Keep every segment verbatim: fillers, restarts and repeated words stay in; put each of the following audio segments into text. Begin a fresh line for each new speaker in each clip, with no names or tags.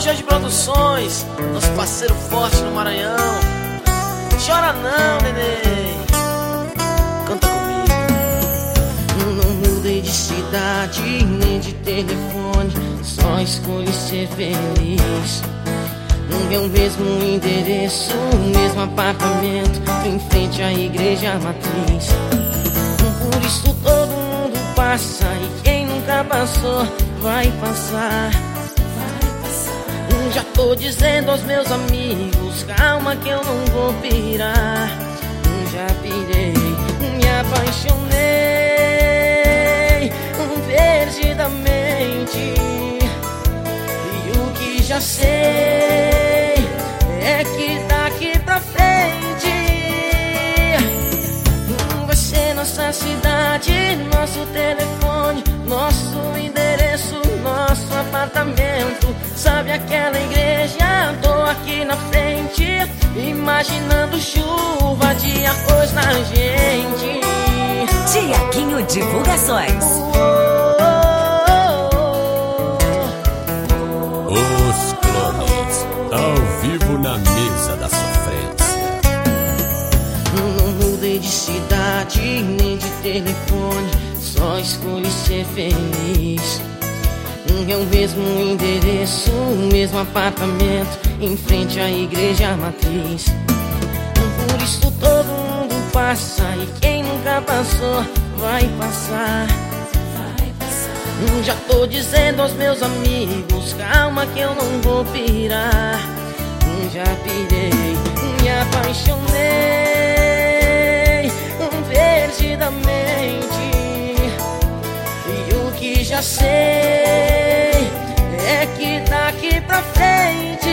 Jorge Produções, nosso parceiro forte no Maranhão. Chora não, neném, canta comigo.
Não mudei de cidade, nem de telefone, só escolhi ser feliz. É o mesmo endereço, o mesmo apartamento, em frente à igreja matriz. Por isso todo mundo passa, e quem nunca passou vai passar. Já tô dizendo aos meus amigos, calma que eu não vou pirar. Já pirei, me apaixonei perdidamente. E o que já sei é que daqui pra frente vai ser nossa cidade, nosso telefone, nosso endereço, nosso apartamento. Sabe aquela igreja? Tô aqui na frente, imaginando chuva de arroz na gente.
Tiaguinho Divulgações.
Os Clones, ao vivo na mesa da sofrência.
Não mudei de cidade, nem de telefone, só escolhi ser feliz. É o mesmo endereço, o mesmo apartamento, em frente à igreja matriz. Por isso todo mundo passa, e quem nunca passou vai passar. Já tô dizendo aos meus amigos, calma que eu não vou pirar. Já pirei, me apaixonei perdidamente. E o que já sei é que daqui pra frente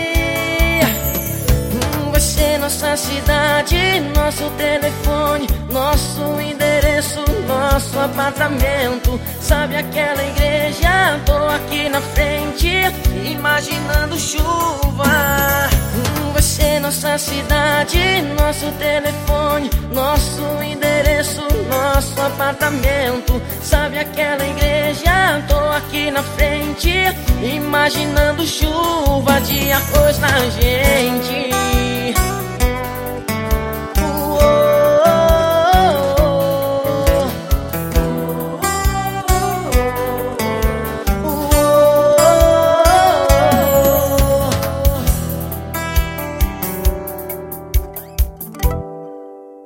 vai ser nossa cidade, nosso telefone, nosso endereço, nosso apartamento. Sabe aquela igreja? Tô aqui na frente, imaginando chuva. Vai ser nossa cidade, nosso telefone, nosso endereço, nosso apartamento. Sabe aquela igreja? Tô aqui na frente, imaginando chuva de arroz na gente. Uou.